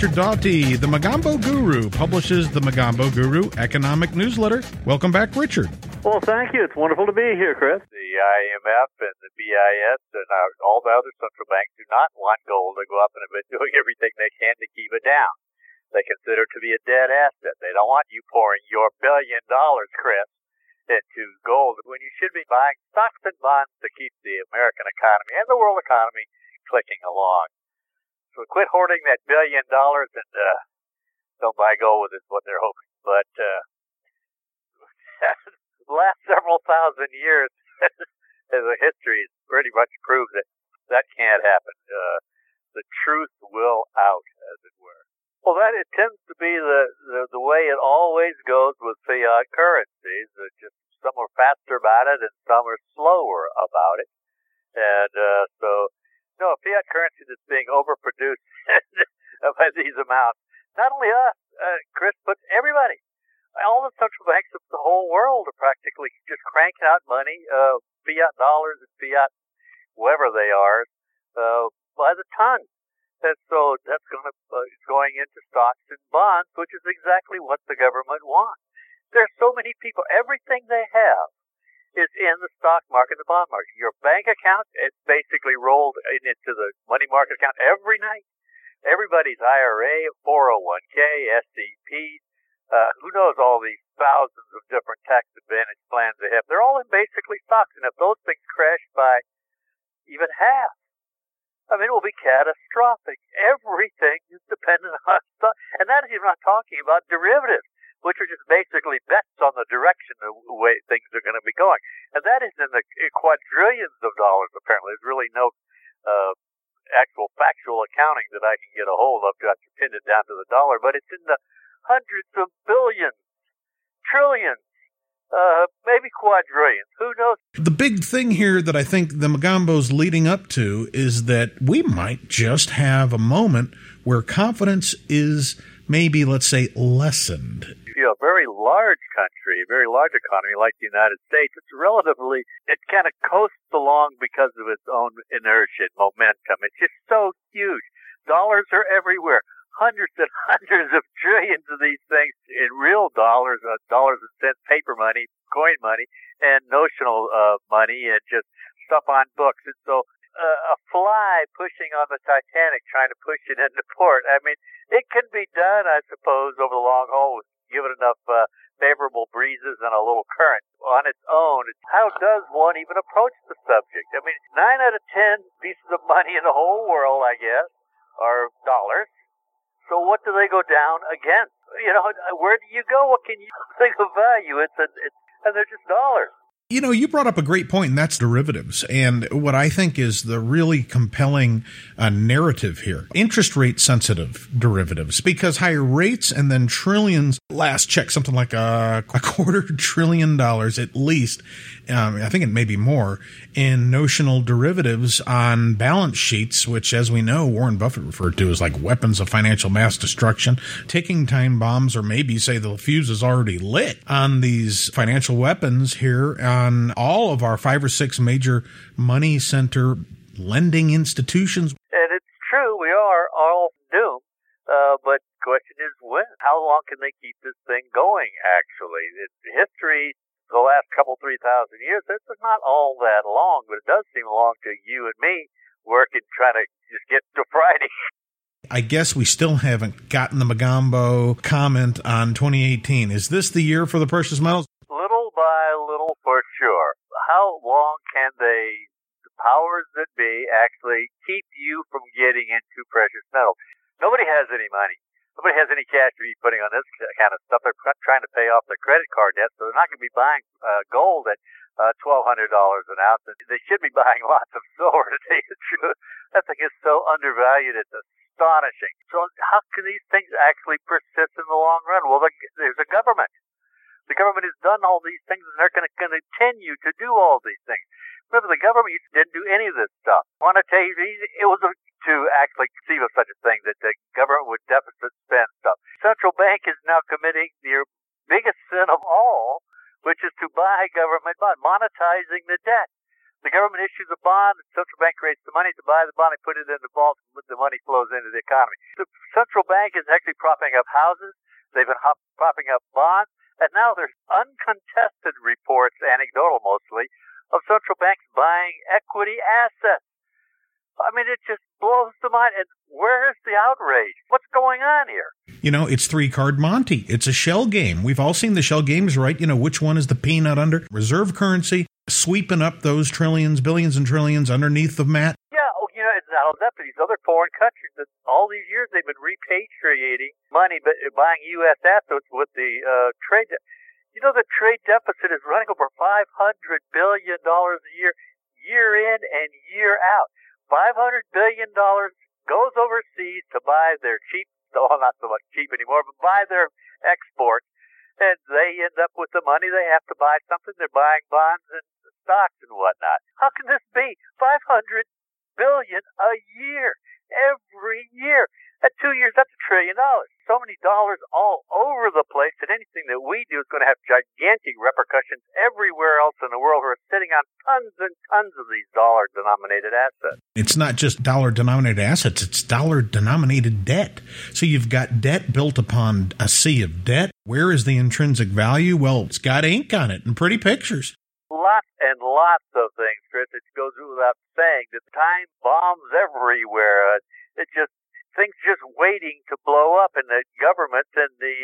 Richard Doughty, the Magambo Guru, publishes the Magambo Guru Economic Newsletter. Welcome back, Richard. Well, thank you. It's wonderful to be here, Chris. The IMF and the BIS and all the other central banks do not want gold to go up, and have been doing everything they can to keep it down. They consider it to be a dead asset. They don't want you pouring your $1 billion, Chris, into gold when you should be buying stocks and bonds to keep the American economy and the world economy clicking along. So quit hoarding that $1 billion and don't buy gold with it, is what they're hoping. But the last several thousand years as a history has pretty much proved that can't happen. The truth will out, as it were. Well, it tends to be the way it always goes with fiat currencies. Just some are faster about it and some are slower about it. And fiat currency that's being overproduced by these amounts. Not only us, Chris, but everybody. All the central banks of the whole world are practically just cranking out money, fiat dollars and fiat whatever they are, by the ton. And so that's going into stocks and bonds, which is exactly what the government wants. There's so many people. Everything they have is in the stock market, the bond market. Your bank account, it's basically rolled into the money market account every night. Everybody's IRA, 401k, SEP, who knows all these thousands of different tax advantage plans they have. They're all in basically stocks. And if those things crash by even half, it will be catastrophic. Everything is dependent on stock. And that is even not talking about derivatives, which are just basically bets on the direction the way things are going to be going. And that is in the quadrillions of dollars, apparently. There's really no actual factual accounting that I can get a hold of to pin it down to the dollar, but it's in the hundreds of billions, trillions, maybe quadrillions. Who knows? The big thing here that I think the Magambo's leading up to is that we might just have a moment where confidence is maybe, let's say, lessened. A very large country, a very large economy like the United States, it kind of coasts along because of its own inertia and momentum. It's just so huge. Dollars are everywhere. Hundreds and hundreds of trillions of these things in real dollars, dollars and cents, paper money, coin money, and notional money, and just stuff on books. And so a fly pushing on the Titanic, trying to push it into port. It can be done, I suppose, over the long haul, given enough favorable breezes and a little current. On its own, how does one even approach the subject? 9 out of 10 pieces of money in the whole world, I guess, are dollars. So what do they go down against? Where do you go? What can you think of value? And they're just dollars. You brought up a great point, and that's derivatives. And what I think is the really compelling narrative here, interest rate sensitive derivatives, because higher rates and then trillions, last check, something like a $250 billion at least, I think it may be more, in notional derivatives on balance sheets, which, as we know, Warren Buffett referred to as like weapons of financial mass destruction, ticking time bombs, or maybe say the fuse is already lit on these financial weapons here on all of our 5 or 6 major money center lending institutions. And it's true, we are all doomed. But the question is when? How long can they keep this thing going, actually? History, the last 3,000 years, this is not all that long, but it does seem long to you and me working, trying to just get to Friday. I guess we still haven't gotten the Magambo comment on 2018. Is this the year for the precious metals? Little by little, for sure. How long can the powers that be actually keep you from getting into precious metals? Nobody has any money. Nobody has any cash to be putting on this kind of stuff. They're trying to pay off their credit card debt, so they're not going to be buying gold at $1,200 an ounce. They should be buying lots of silver, to tell you the truth. That thing is so undervalued, it's astonishing. So how can these things actually persist in the long run? Well, there's a government. The government has done all these things, and they're going to continue to do all these things. Remember, the government didn't do any of this stuff. Quantitative easing, it was to actually conceive of such a thing, that the government would deficit spend stuff. Central bank is now committing the biggest sin of all, which is to buy government bonds, monetizing the debt. The government issues a bond, the central bank creates the money to buy the bond, they put it in the vault, and the money flows into the economy. The central bank is actually propping up houses, they've been propping up bonds, and now there's uncontested reports, anecdotal mostly, of central banks buying equity assets. I mean, it just blows the mind. And where is the outrage? What's going on here? It's three-card Monte. It's a shell game. We've all seen the shell games, right? Which one is the peanut under? Reserve currency, sweeping up those trillions, billions and trillions underneath the mat. Yeah, it's not that, but these other foreign countries, that all these years they've been repatriating money, but buying U.S. assets with the trade. The trade deficit is running over $500 billion a year, year in and year out. $500 billion goes overseas to buy their cheap, well, not so much cheap anymore, but buy their exports, and they end up with the money. They have to buy something. They're buying bonds and stocks and whatnot. How can this be? $500 billion a year, every year. At 2 years, that's $1 trillion. So many dollars all over the place that anything that we do is going to have gigantic repercussions everywhere else in the world. We're sitting on tons and tons of these dollar-denominated assets. It's not just dollar-denominated assets, it's dollar-denominated debt. So you've got debt built upon a sea of debt. Where is the intrinsic value? Well, it's got ink on it and pretty pictures. Lots and lots of things, Chris. It goes without saying that time bombs everywhere. Things just waiting to blow up, and the government and the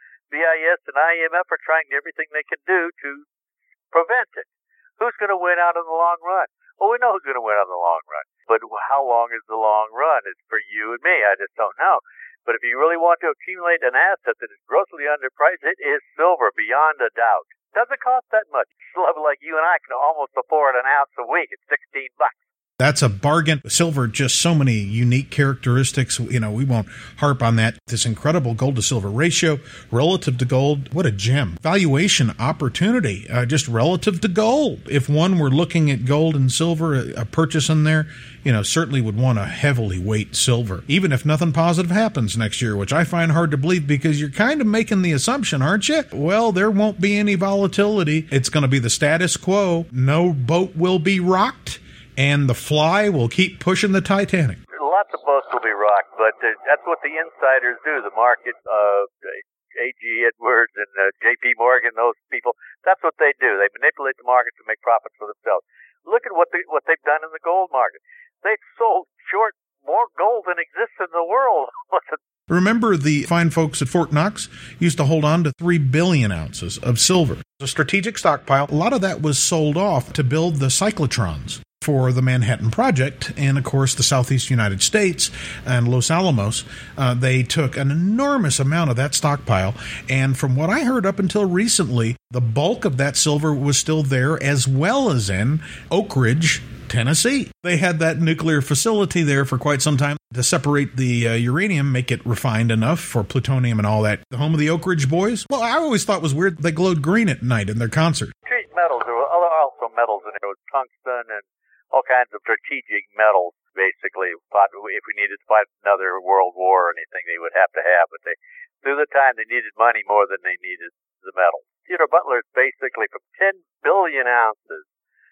BIS and IMF are trying everything they can do to prevent it. Who's going to win out in the long run? Well, we know who's going to win out in the long run, but how long is the long run? It's for you and me. I just don't know. But if you really want to accumulate an asset that is grossly underpriced, it is silver beyond a doubt. Doesn't cost that much. A level like you and I can almost afford an ounce a week at $16. That's a bargain. Silver, just so many unique characteristics. We won't harp on that. This incredible gold to silver ratio relative to gold. What a gem. Valuation opportunity, just relative to gold. If one were looking at gold and silver, a purchase in there, certainly would want to heavily weight silver, even if nothing positive happens next year, which I find hard to believe because you're kind of making the assumption, aren't you? Well, there won't be any volatility. It's going to be the status quo. No boat will be rocked. And the fly will keep pushing the Titanic. Lots of boats will be rocked, but that's what the insiders do. The market, A.G. Edwards and J.P. Morgan, those people, that's what they do. They manipulate the market to make profits for themselves. Look at what they've done in the gold market. They've sold short more gold than exists in the world. Remember the fine folks at Fort Knox used to hold on to 3 billion ounces of silver. A strategic stockpile. A lot of that was sold off to build the cyclotrons for the Manhattan Project, and of course the Southeast United States and Los Alamos. They took an enormous amount of that stockpile, and from what I heard up until recently, the bulk of that silver was still there, as well as in Oak Ridge, Tennessee. They had that nuclear facility there for quite some time to separate the uranium, make it refined enough for plutonium and all that. The home of the Oak Ridge Boys? Well, I always thought it was weird they glowed green at night in their concert. Treat metals. There were also metals in there. There was tungsten and all kinds of strategic metals, basically. If we needed to fight another world war or anything, they would have to have. But through the time, they needed money more than they needed the metals. Theodore Butler is basically from 10 billion ounces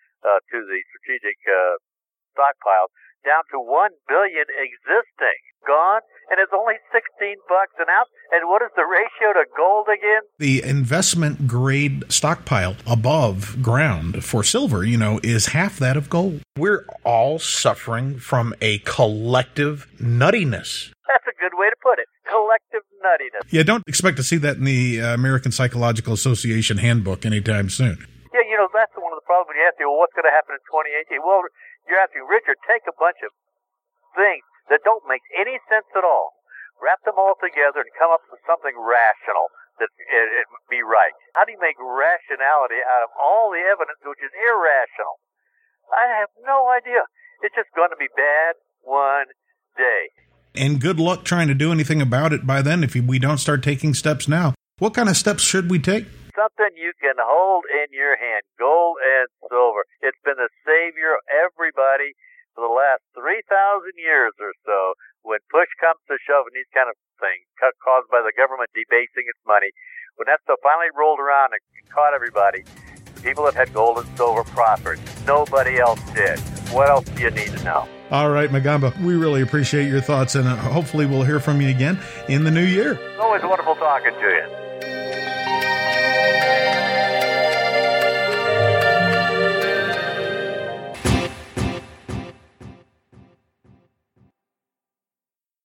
to the strategic stockpile down to 1 billion existing. Gone, and it's only $16 an ounce. And what is the ratio to gold again? The investment grade stockpile above ground for silver, is half that of gold. We're all suffering from a collective nuttiness. That's a good way to put it. Collective nuttiness. Yeah, don't expect to see that in the American Psychological Association handbook anytime soon. Yeah, that's one of the problems when you ask me, well, what's going to happen in 2018? Well, you're asking, Richard, take a bunch of things that don't make any sense at all, wrap them all together and come up with something rational that it be right. How do you make rationality out of all the evidence which is irrational? I have no idea. It's just going to be bad one day. And good luck trying to do anything about it by then if we don't start taking steps now. What kind of steps should we take? Something you can hold in your hand, gold and silver. It's been the savior of everybody for the last 3,000 years or so. When push comes to shove and these kind of things caused by the government debasing its money, when that stuff finally rolled around and caught everybody, People that had gold and silver prospered. Nobody else did. What else do you need to know? All right, Magamba, we really appreciate your thoughts, and hopefully we'll hear from you again in the new year. Always wonderful talking to you.